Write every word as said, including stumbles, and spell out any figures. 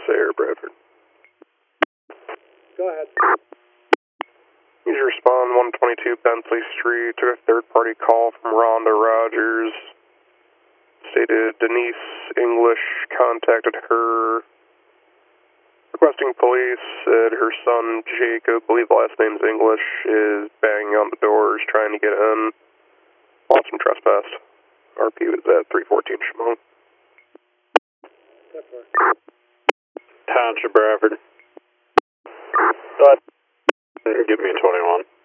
Sarah Bradford. Go ahead. Need to respond one twenty-two Bentley Street. Took a third-party call from Rhonda Rogers. Stated Denise English contacted her, requesting police. Said her son Jacob, I believe the last name's English, is banging on the doors trying to get in. Awesome trespass. R P was at three fourteen Shimon. Township Bradford. Go ahead. Give me a twenty-one.